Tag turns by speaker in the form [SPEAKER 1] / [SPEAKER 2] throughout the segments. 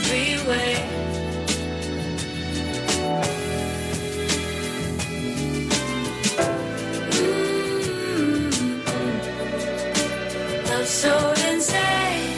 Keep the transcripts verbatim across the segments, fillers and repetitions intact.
[SPEAKER 1] every way. Mm-hmm. Love so insane.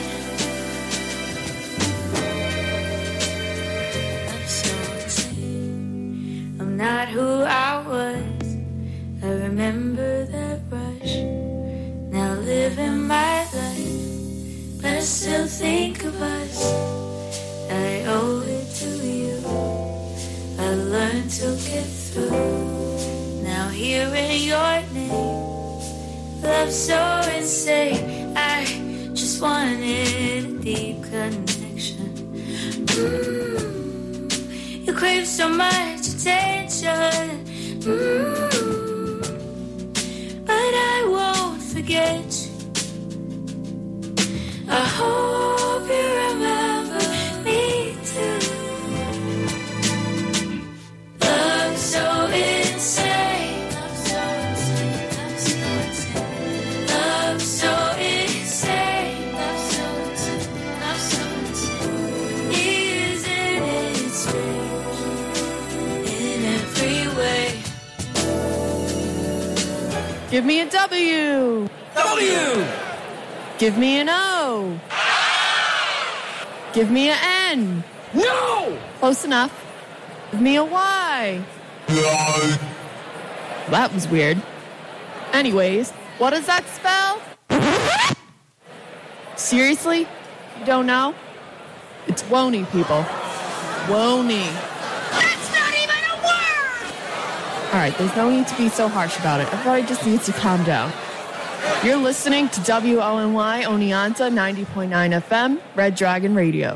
[SPEAKER 1] Love so insane. I'm not who I was. I remember that rush. Now living my life, but I still think of us. I owe it to you. I learned to get through. Now hearing your name, love so insane. I just wanted a deep connection. Mm, you crave so much attention. Mm, but I won't forget you. I hope you remember me too. Love so insane. Love so insane. Love so insane. Love so insane. Love so insane. Isn't it strange in every way?
[SPEAKER 2] Give me a W.
[SPEAKER 3] W.
[SPEAKER 2] Give me an O. Give me an N.
[SPEAKER 3] No!
[SPEAKER 2] Close enough. Give me a Y.
[SPEAKER 3] No.
[SPEAKER 2] That was weird. Anyways, what does that spell? Seriously? You don't know? It's Woney, people. Woney.
[SPEAKER 4] That's not even a word!
[SPEAKER 2] Alright, there's no need to be so harsh about it. Everybody just needs to calm down. You're listening to W O N Y Oneonta ninety point nine F M, Red Dragon Radio.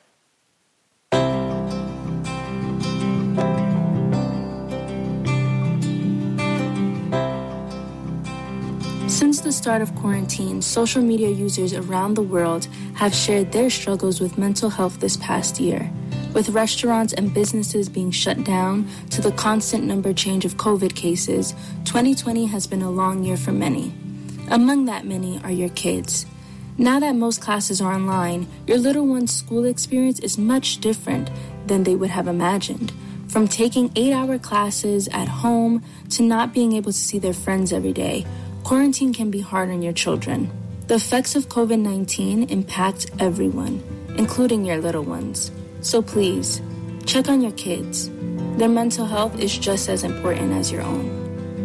[SPEAKER 5] Since the start of quarantine, social media users around the world have shared their struggles with mental health this past year. With restaurants and businesses being shut down to the constant number change of COVID cases, twenty twenty has been a long year for many. Among that many are your kids. Now that most classes are online, your little one's school experience is much different than they would have imagined. From taking eight-hour classes at home to not being able to see their friends every day, quarantine can be hard on your children. The effects of COVID nineteen impact everyone, including your little ones. So please, check on your kids. Their mental health is just as important as your own.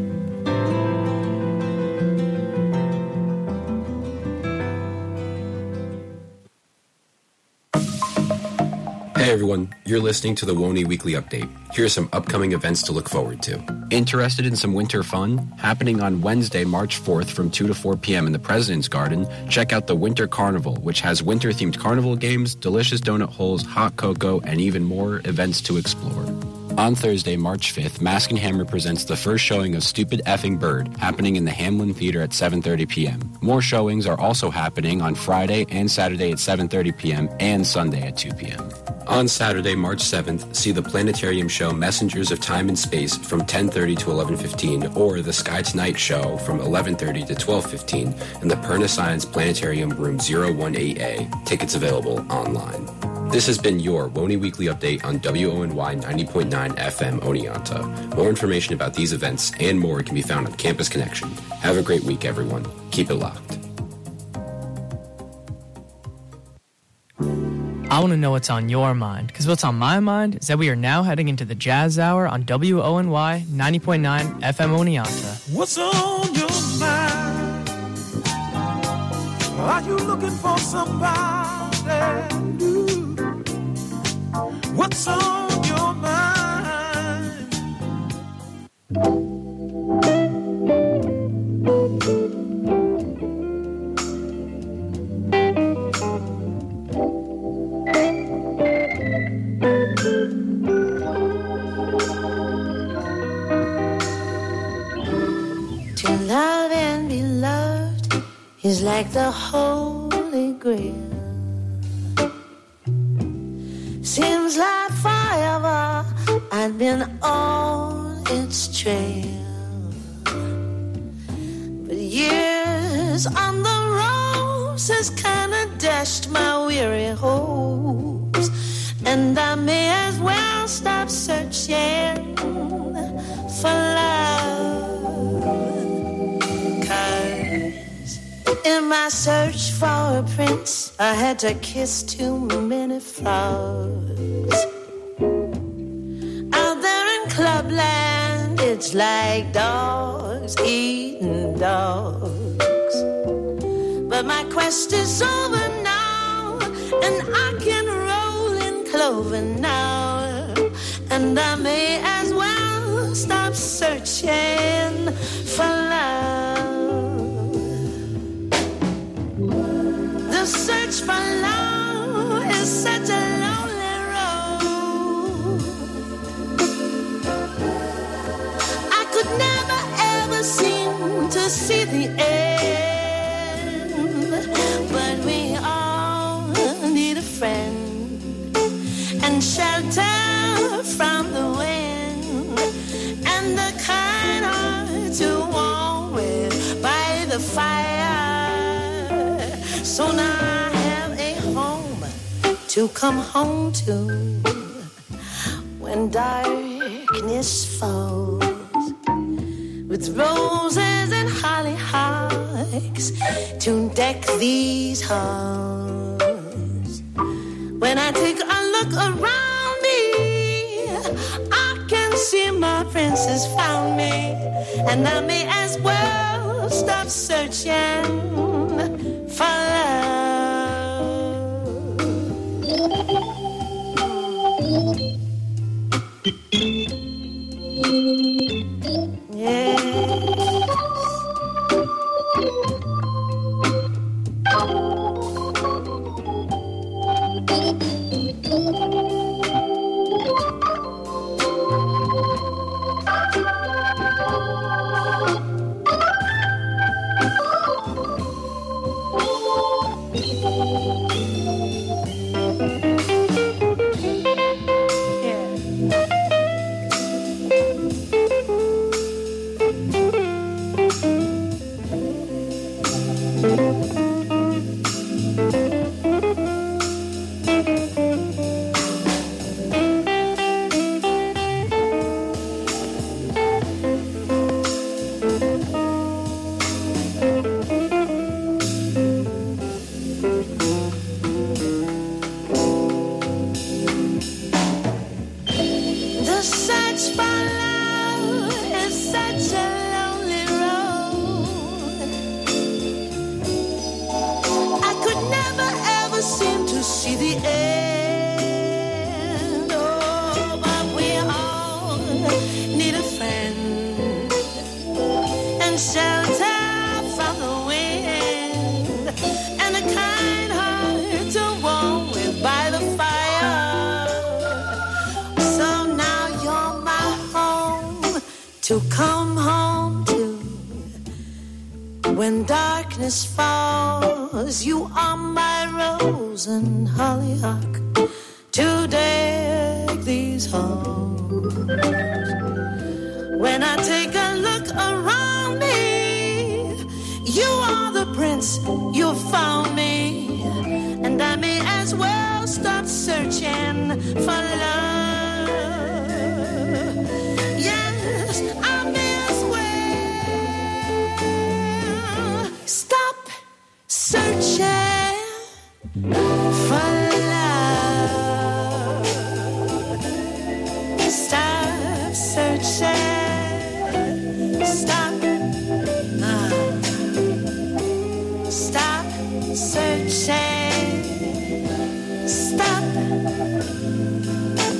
[SPEAKER 6] Hey everyone, you're listening to the Woney Weekly Update. Here are some upcoming events to look forward to. Interested in some winter fun? Happening on Wednesday, March fourth from two to four p.m. in the President's Garden, check out the Winter Carnival, which has winter-themed carnival games, delicious donut holes, hot cocoa, and even more events to explore. On Thursday, March fifth, Mask and Hammer presents the first showing of Stupid Effing Bird, happening in the Hamlin Theater at seven thirty p.m. More showings are also happening on Friday and Saturday at seven thirty p.m. and Sunday at two p.m. On Saturday, March seventh, see the planetarium show Messengers of Time and Space from ten thirty to eleven fifteen, or the Sky Tonight show from eleven thirty to twelve fifteen in the Perna Science Planetarium Room zero one eight A. Tickets available online. This has been your Woney Weekly Update on W O N Y ninety point nine F M Oneonta. More information about these events and more can be found on Campus Connection. Have a great week, everyone. Keep it locked.
[SPEAKER 7] I want to know what's on your mind, because what's on my mind is that we are now heading into the Jazz Hour on W O N Y ninety point nine F M Oneonta.
[SPEAKER 8] What's on your mind? Are you looking for somebody new? What's on your mind?
[SPEAKER 1] To love and be loved is like the Holy Grail. Seems like forever I've been on its trail, but years on the roses kinda dashed my weary hopes. and I may as well stop searching for love. 'Cause in my search for a prince, I had to kiss too many frogs. Out there in Clubland, it's like dogs eating dogs. But my quest is over now, and I can roll in clover now, and I may as well stop searching for love. The search for love is such a lonely road. I could never ever seem to see the end, but we all need a friend and shelter from the wind, and the kind heart to warm with by the fire. So now I have a home to come home to when darkness falls, with roses and hollyhocks to deck these halls. When I take a look around me, I can see my prince has found me, and I may as well stop searching for love. Yes. To come home to when darkness falls, you are my rose and hollyhock to deck these halls. When I take a look around me, you are the prince, you found me, and I may as well stop searching for love. I may as well stop searching for love. Stop searching. Stop. Uh, stop searching. Stop.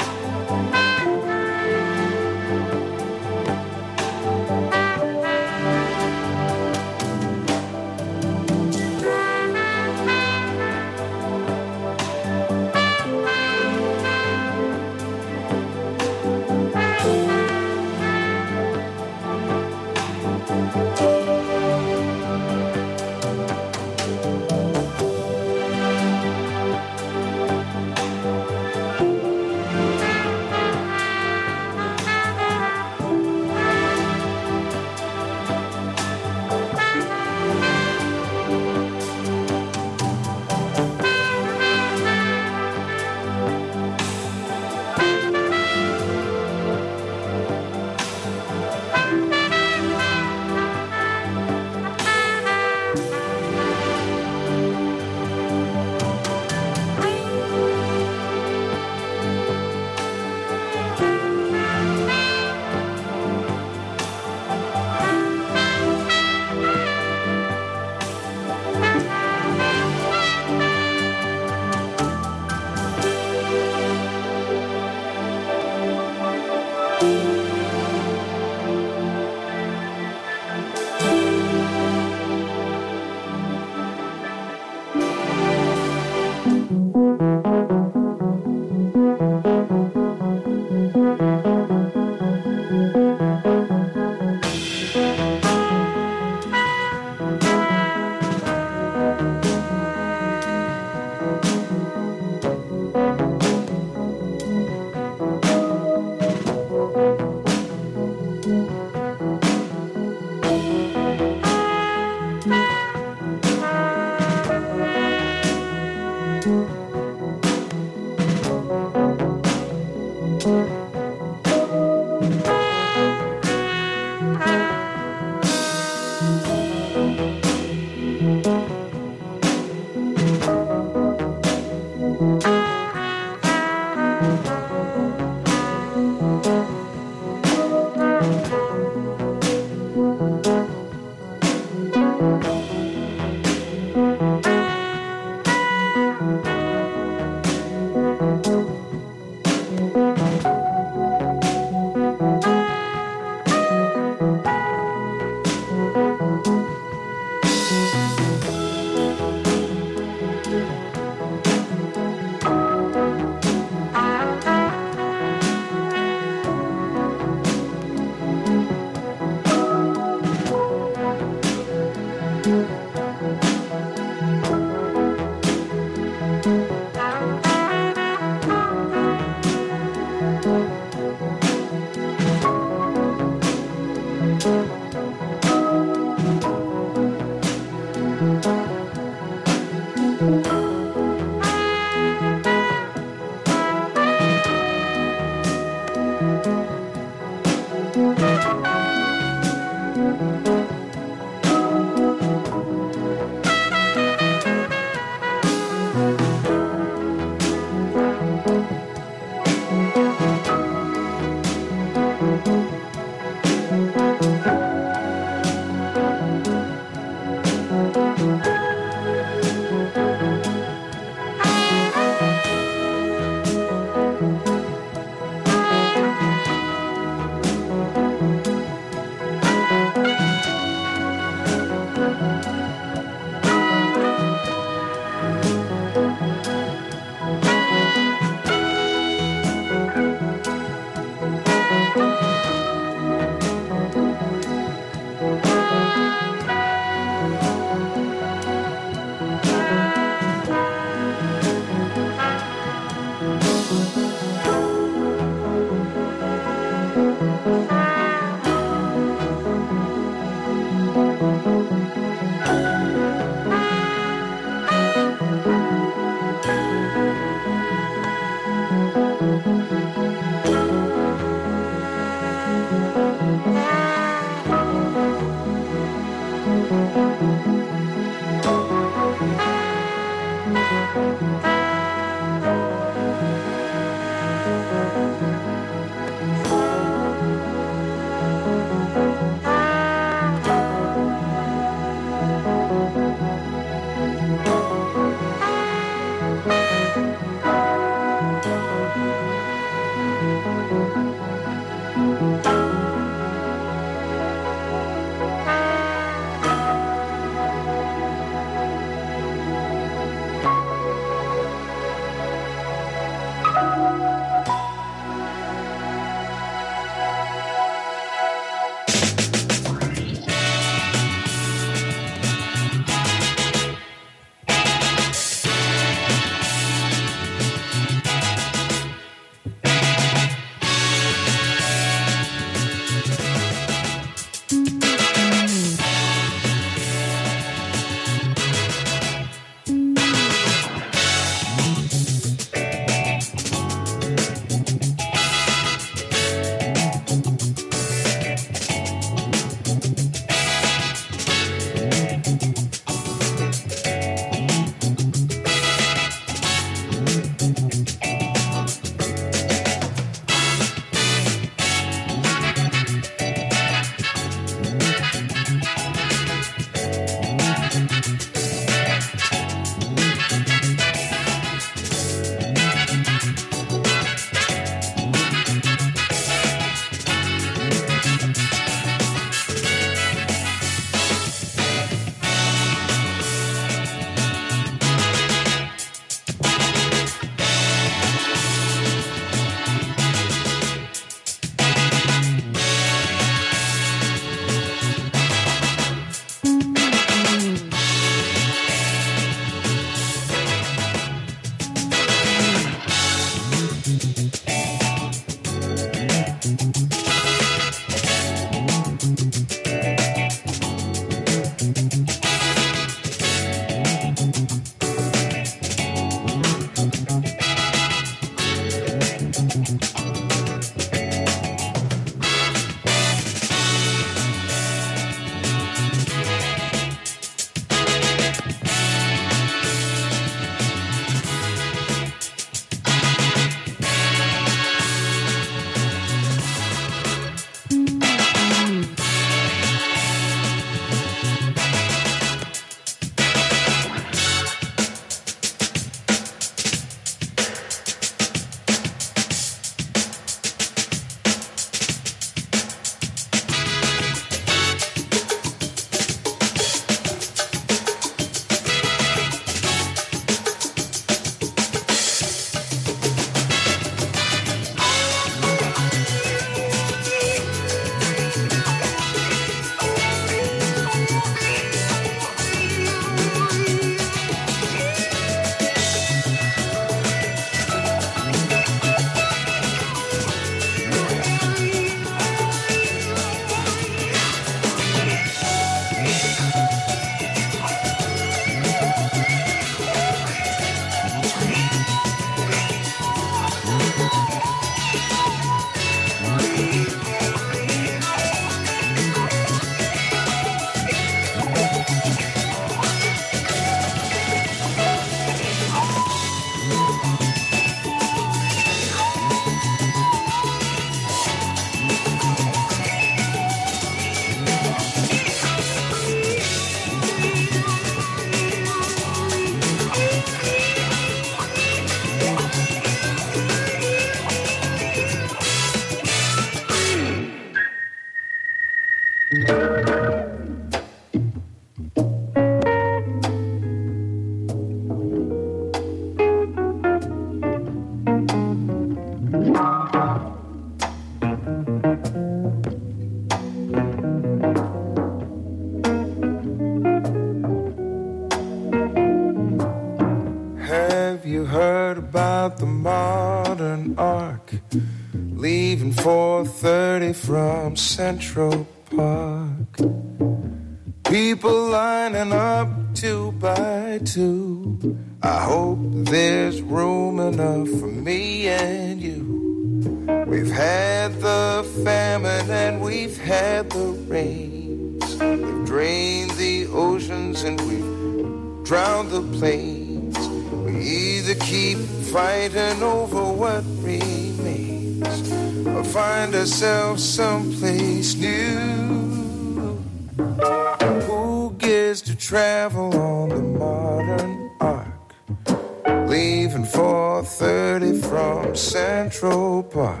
[SPEAKER 8] thirty from Central Park. People lining up two by two. I hope there's room enough for me and you. We've had the famine and we've had the rains. We've drained the oceans and we've drowned the plains. We either keep fighting over what remains or find ourselves someplace new. Who gets to travel on the modern ark, leaving four thirty from Central Park?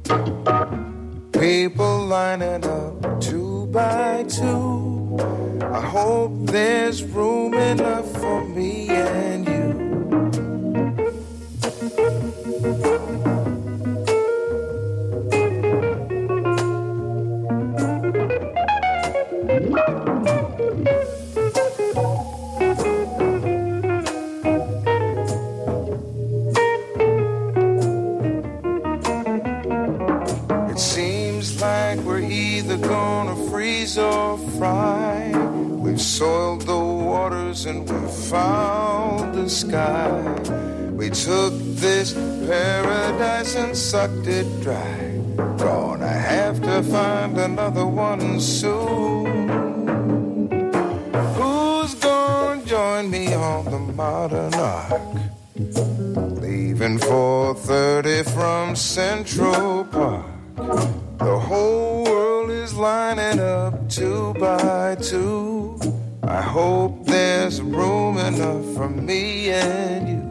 [SPEAKER 8] People lining up two by two. I hope there's room enough for me and you. Or fry. We've soiled the waters and we've fouled the sky. We took this paradise and sucked it dry. Gonna have to find another one soon. Who's gonna join me on the modern ark, leaving four thirty from Central Park? The whole world is lining up two by two. I hope there's room enough for me and you.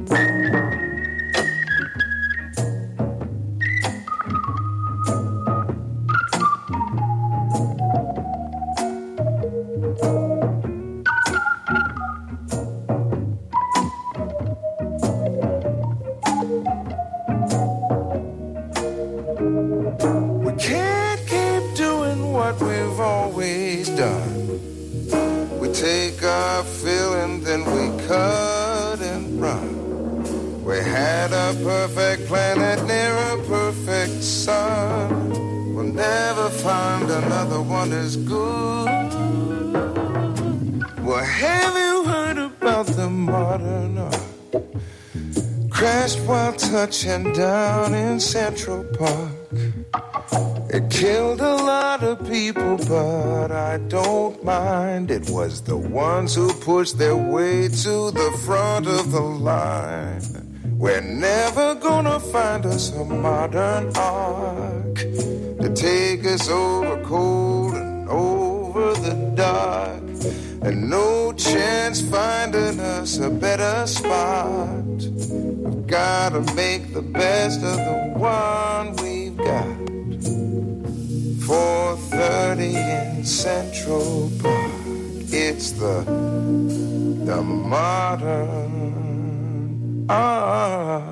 [SPEAKER 8] Perfect planet near a perfect sun. We'll never find another one as good. Well, have you heard about the modern ark? Crashed while touching down in Central Park. It killed a lot of people, but I don't mind. It was the ones who pushed their way to the front of the line. We're never gonna find us a modern ark to take us over cold and over the dark. And no chance finding us a better spot. We've gotta make the best of the one we've got. four thirty in Central Park. It's the, the modern Ah.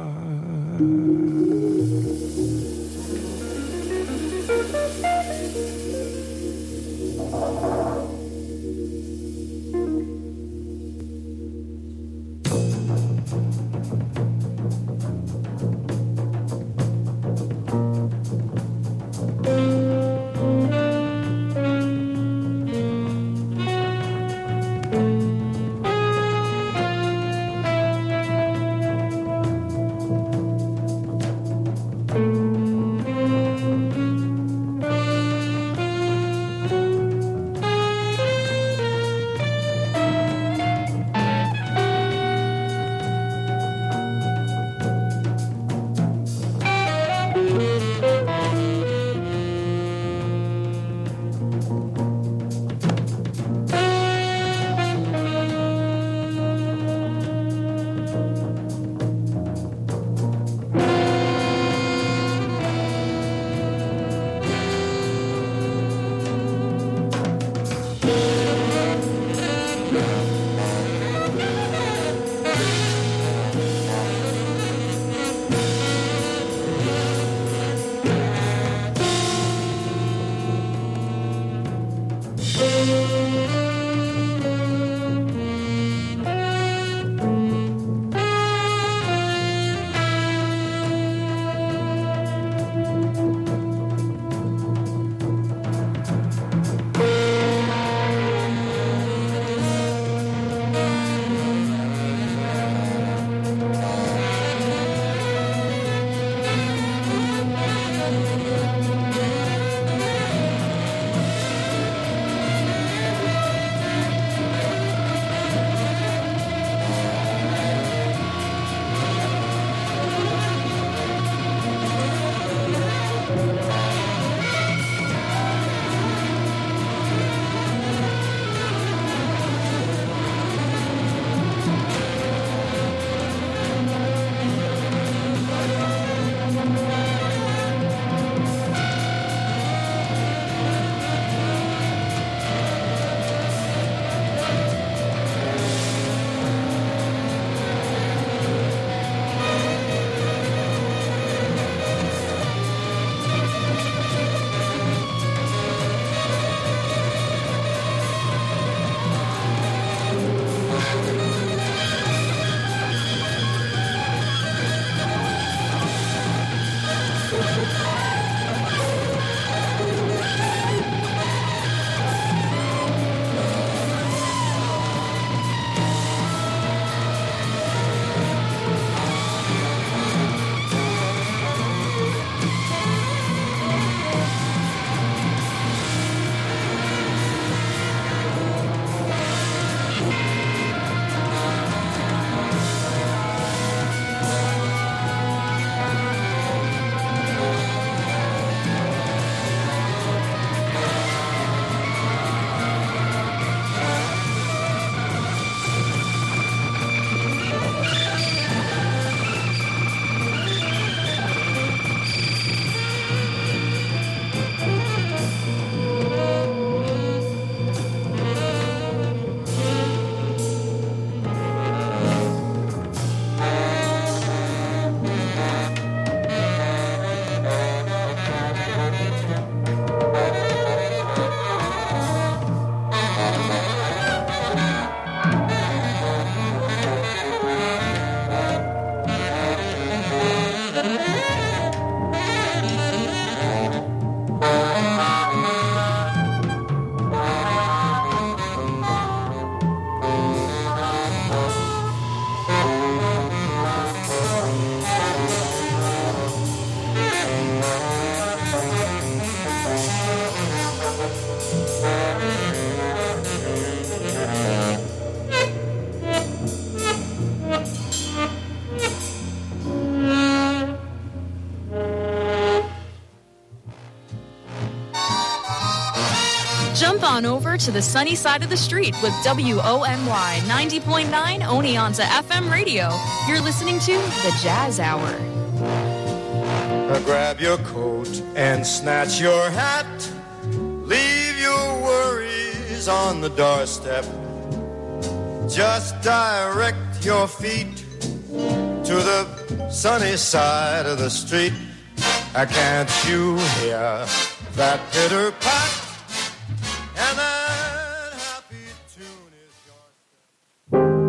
[SPEAKER 9] on over to the sunny side of the street with W O N Y ninety point nine Oneonta F M radio. You're listening to The Jazz Hour.
[SPEAKER 8] Now grab your coat and snatch your hat. Leave your worries on the doorstep. Just direct your feet to the sunny side of the street. Uh, can't you hear that pitter pat? And that happy tune is your...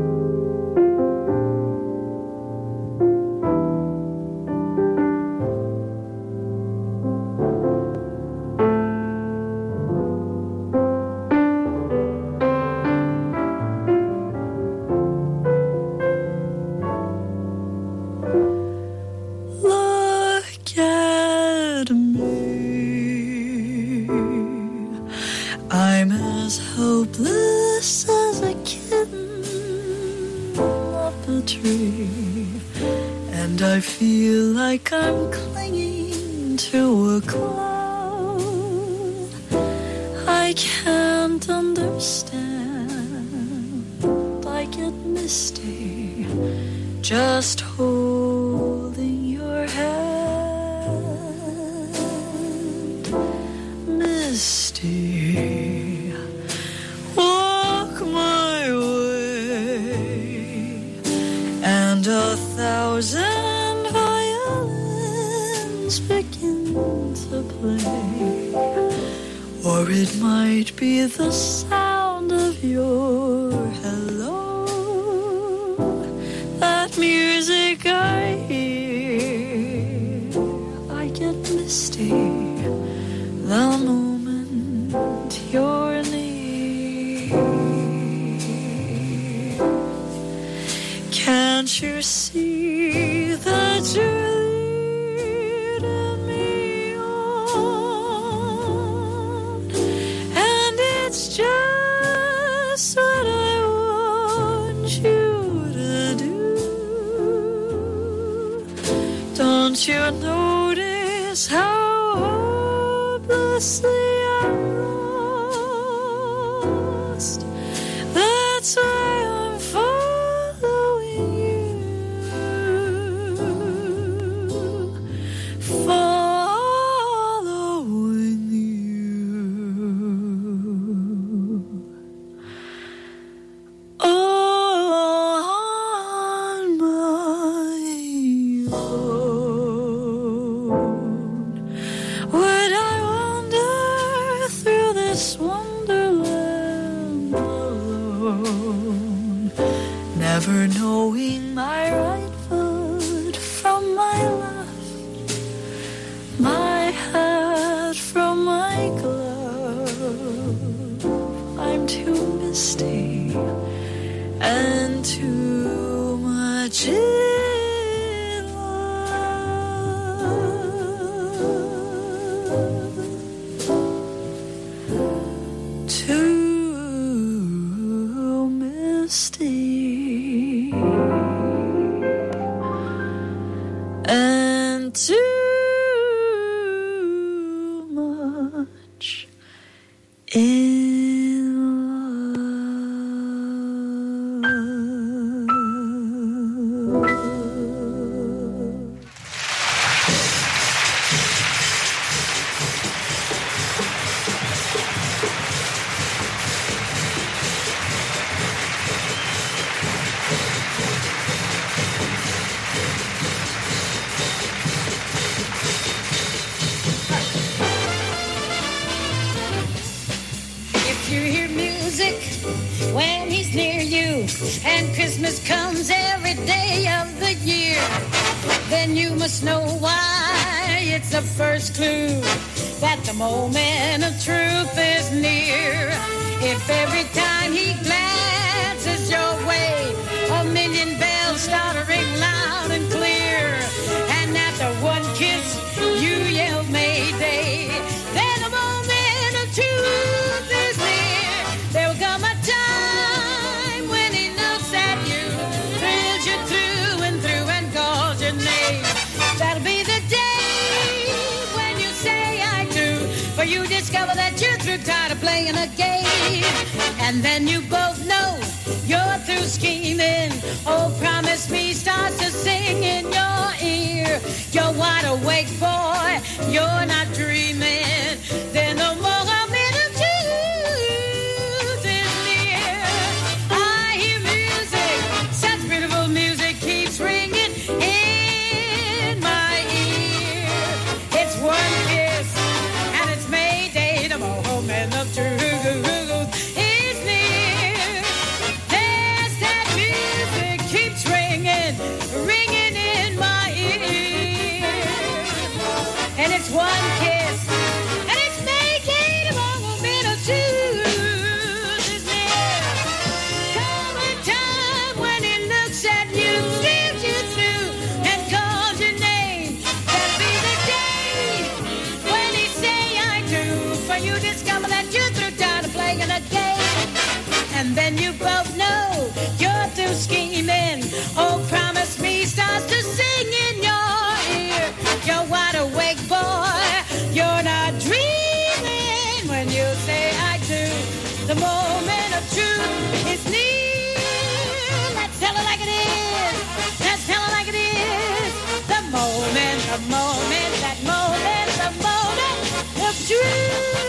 [SPEAKER 10] Hopeless as a kitten up a tree, and I feel like I'm clinging to a cloud. I can't understand, I get misty just holding your hand. Misty, and a thousand violins begin to play, or it might be the sound of your hello, that music I hear. I get misty the moment you're near. Can't you see that you're leading me on? And it's just what I want you to do. Don't you notice how hopelessly I'm lost? That's why I'm following you. Following you on my own. Would I wander through this wonderland alone, never knowing my right foot from my left, my hat from my glove? I'm too misty and too much in love, too misty and too much in
[SPEAKER 4] when he's near you, and Christmas comes every day of the year, then you must know why. It's the first clue that the moment of truth is near. If every time he glances your way, a million bells start to ring loud and clear, and after one kiss you yell Mayday, then the moment of truth is near. There'll come a time when he looks at you, thrills you through and through and calls your name. That'll be the day when you say I do. for you discover that you're through tired of playing a game. And then you both know you're through scheming. Oh, promise me starts to sing in your ear. You're wide awake, boy, you're not dreaming. Then the moment of truth is near. I hear music, such beautiful music keeps ringing in my ear. It's one kiss and it's Mayday, the moment of truth is near. There's that music keeps ringing, ringing in my ear. And it's one kiss and it's Mayday, the moment of truth is near. Come a time when he looks at you, steals you through, and calls your name. That'll be the day when he say I do. For you discover that you're through tired of playing a game. And then you both know you're through scheming. Oh, promise me starts to sing in your ear. You're wide awake, boy, you're not dreaming when you say I do. The moment of truth is near. Let's tell it like it is. Let's tell it like it is. The moment, the moment, that moment, the moment of truth.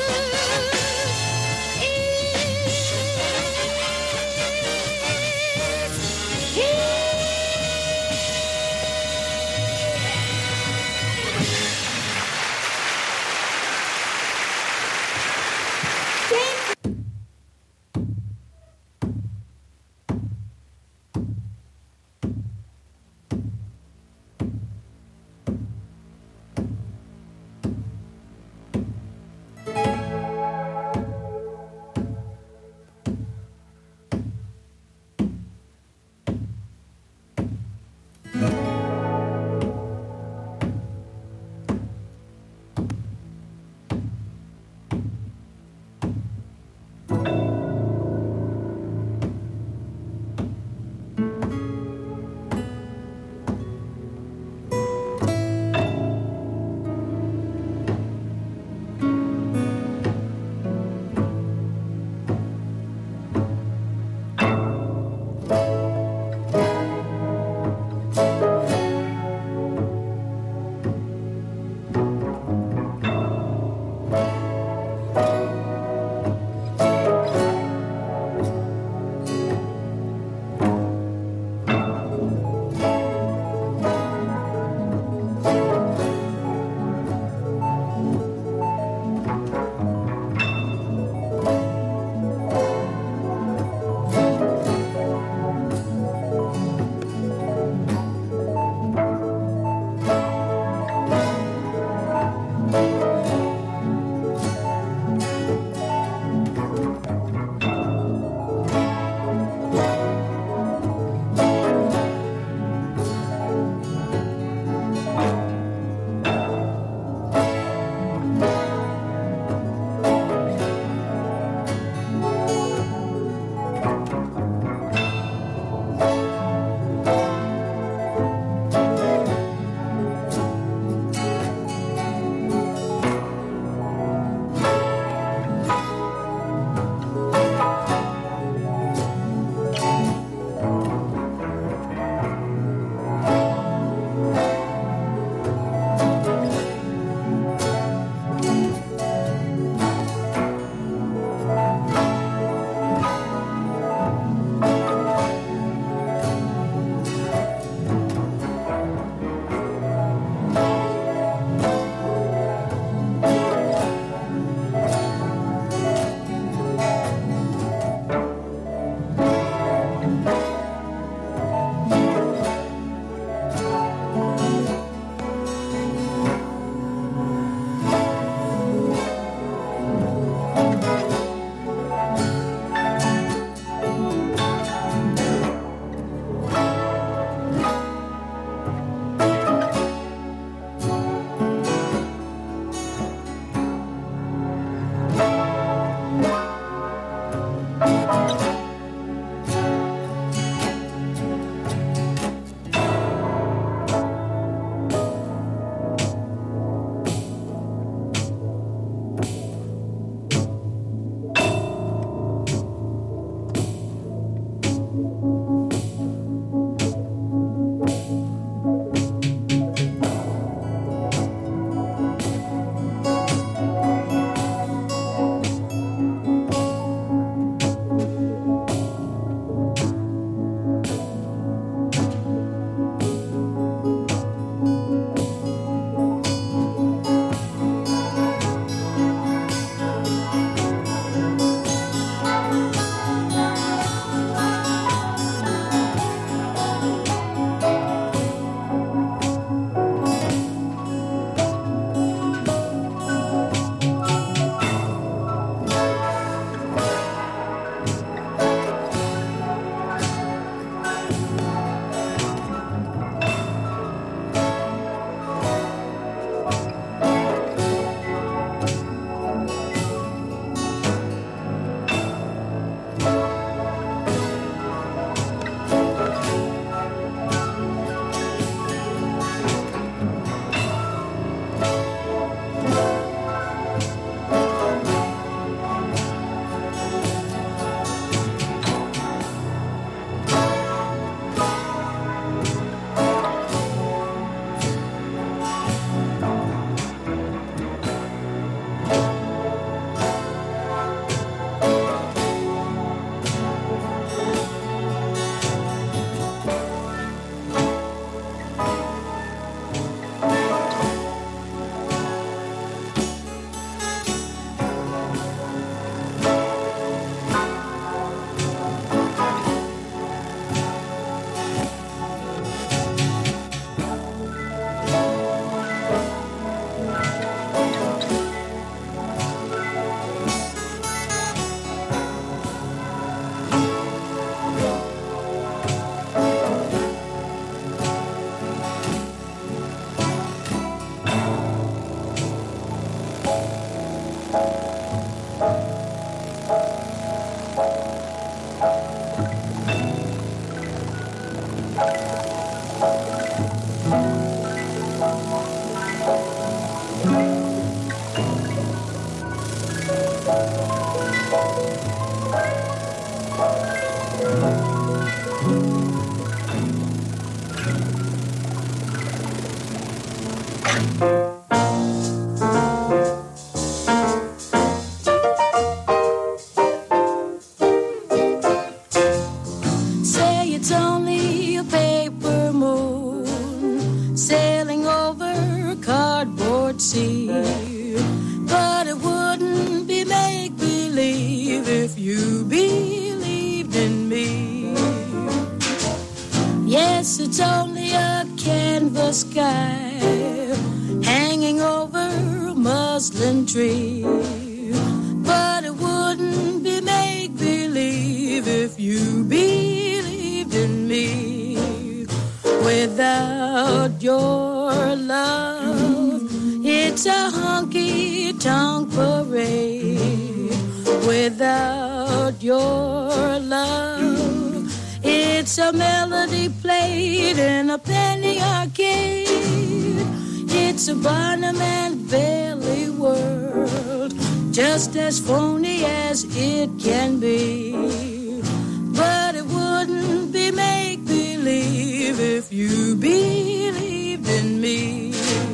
[SPEAKER 4] Just as phony as it can be. But it wouldn't be make-believe if you believed in me.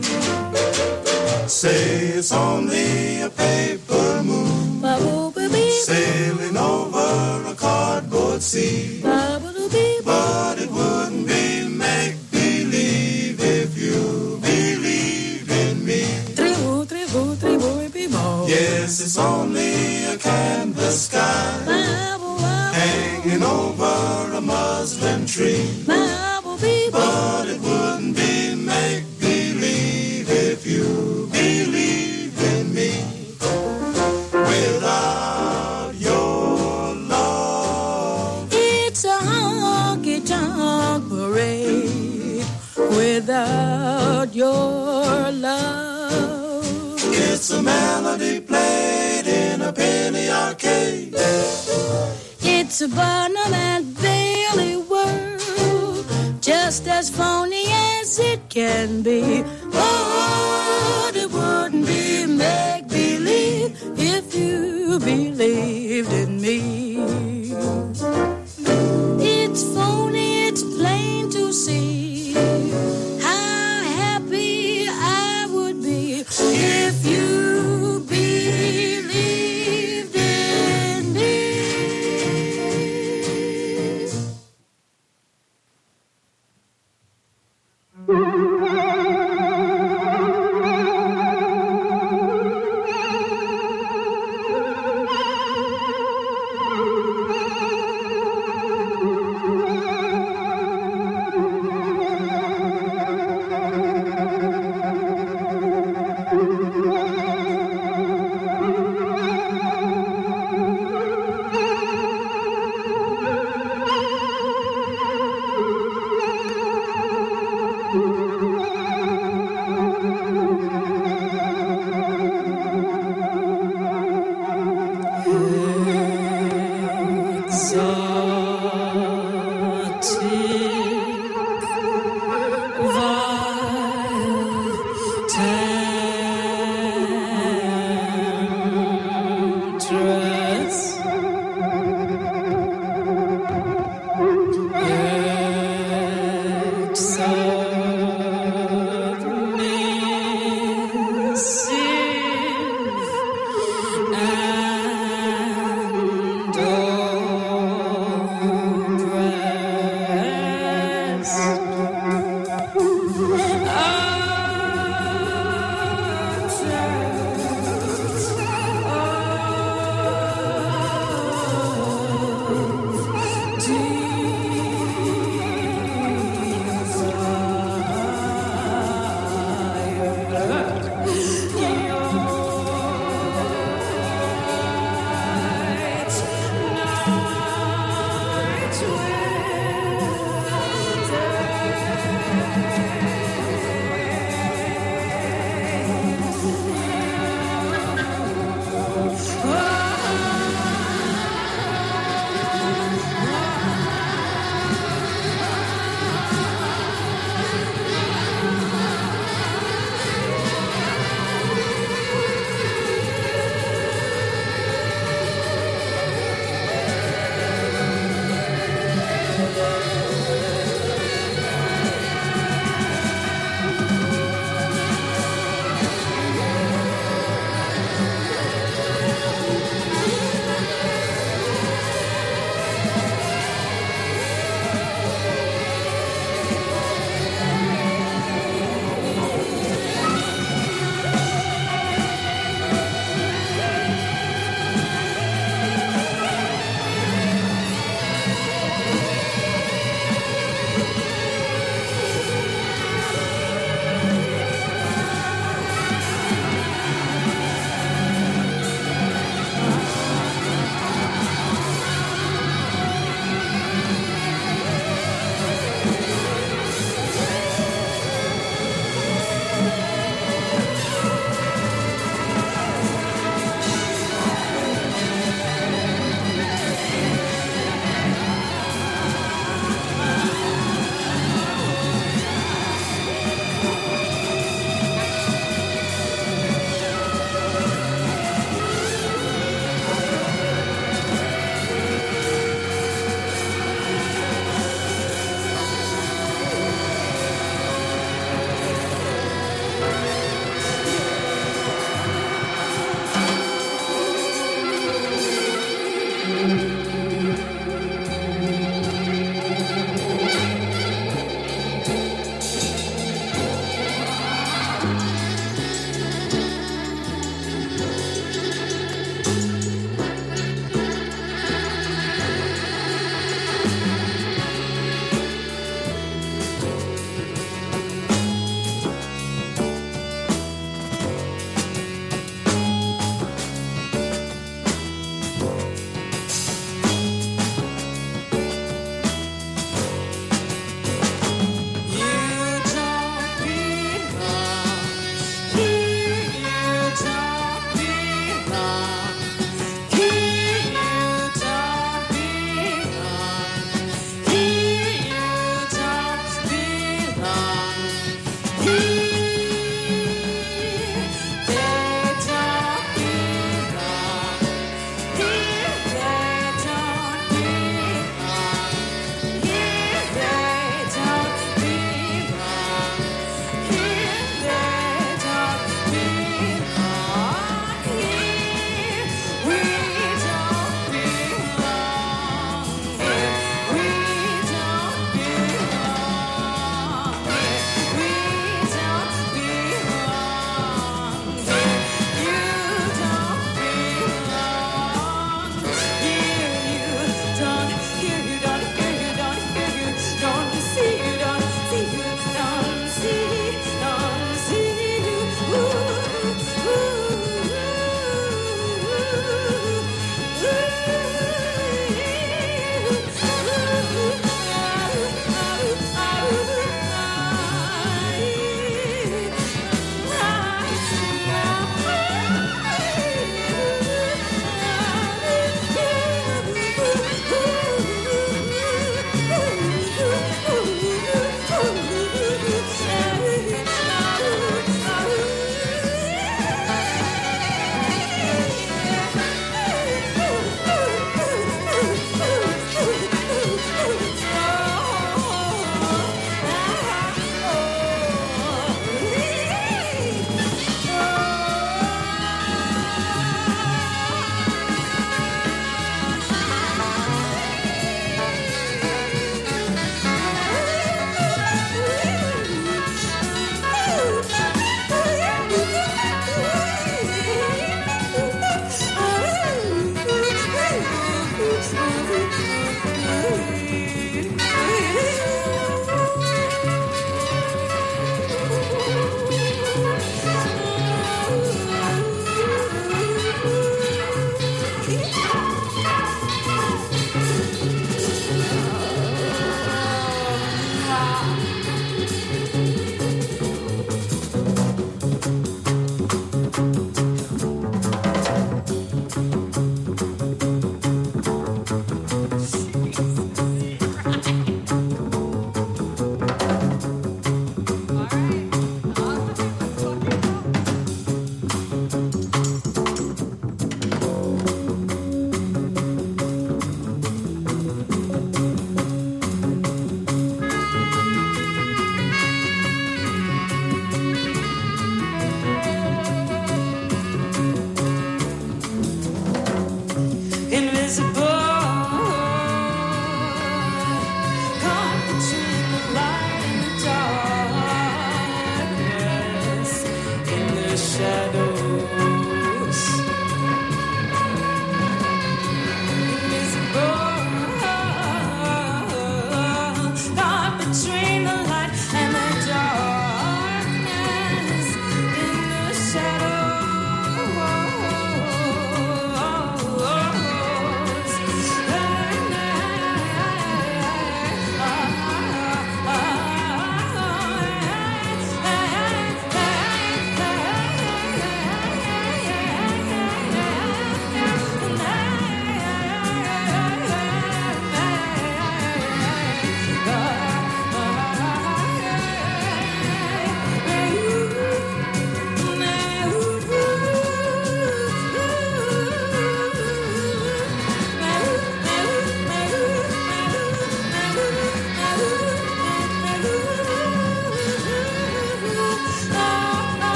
[SPEAKER 8] Say it's only a paper moon sailing over a cardboard sea. But it wouldn't be make-believe if you believed in me. Yes, it's only a canvas sky hanging over a muslin tree. But it wouldn't be make-believe if you believed in me. Without your love,
[SPEAKER 4] it's a honky-tonk parade. Without your love,
[SPEAKER 8] it's a melody played in a penny arcade.
[SPEAKER 4] It's a Barnum and Bailey world, just as phony as it can be. But it wouldn't be make-believe if you believed in me. It's phony, it's plain to see how happy I would be if you believed in me.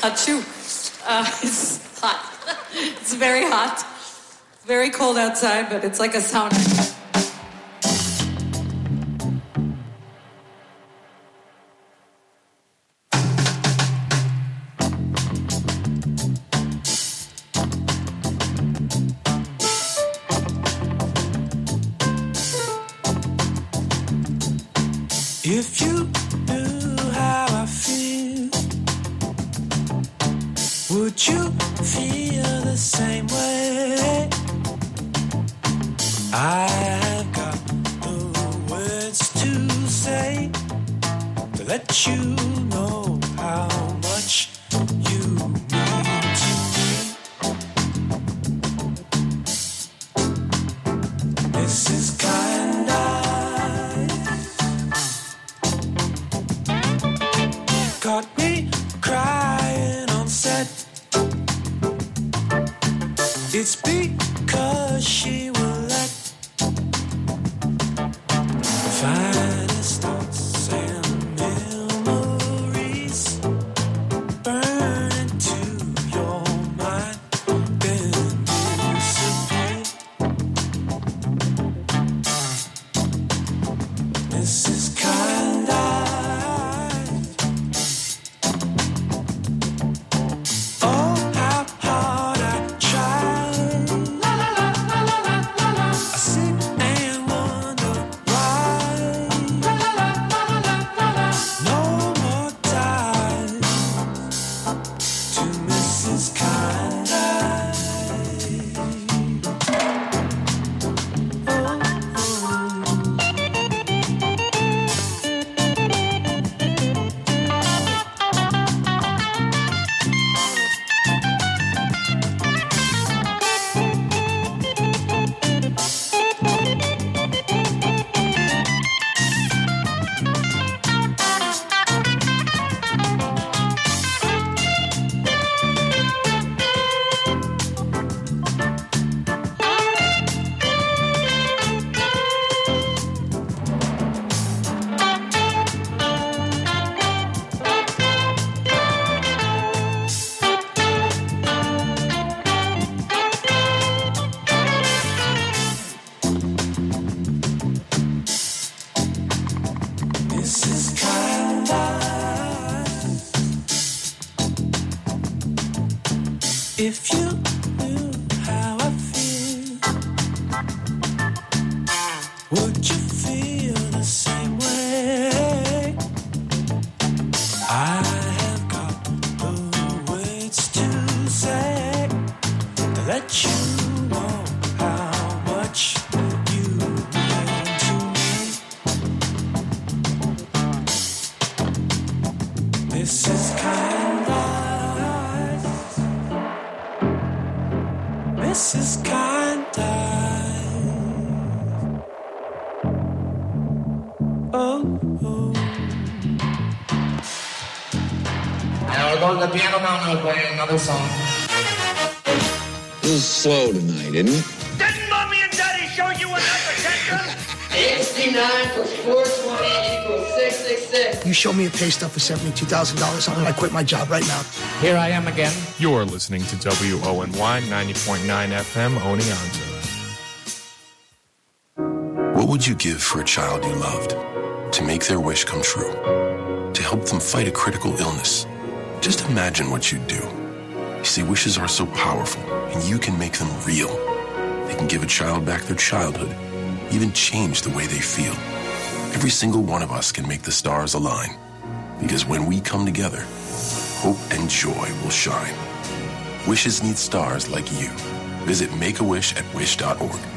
[SPEAKER 11] Achoo. Uh, it's hot. It's very hot. Very cold outside, but it's like a sauna.
[SPEAKER 8] If you knew how I feel, would you feel the same way? I've got the words to say to let you know how much you mean to me. Missus Kind Eyes caught me crying on set. It's because she will let the finest thoughts and memories burn into your mind, then disappear. Missus Kind Eyes, oh, how hard I try. I sit and wonder why. No more time to Missus Kind Eyes. Oh, Missus Kind Eyes, if you knew how I feel, would you feel the same way? I have got the words to say to let you know how much you mean to me. Missus Kind Eyes, Missus Kind Eyes, oh, oh.
[SPEAKER 3] Now we're going to the piano now, and I'll play another song.
[SPEAKER 12] This is slow tonight, isn't it?
[SPEAKER 3] Didn't Mommy and Daddy show you enough attention?
[SPEAKER 13] sixty-nine plus four twenty equals six six six.
[SPEAKER 14] You show me a pay stub for seventy-two thousand dollars, I'm going to quit my job right now.
[SPEAKER 15] Here I am again. You're listening to W O N Y ninety point nine F M Oneonta.
[SPEAKER 16] What would you give for a child you loved? To make their wish come true? To help them fight a critical illness? Just imagine what you'd do. You see, wishes are so powerful, and you can make them real. They can give a child back their childhood, even change the way they feel. Every single one of us can make the stars align. Because when we come together, hope and joy will shine. Wishes need stars like you. Visit Make A Wish at wish dot org.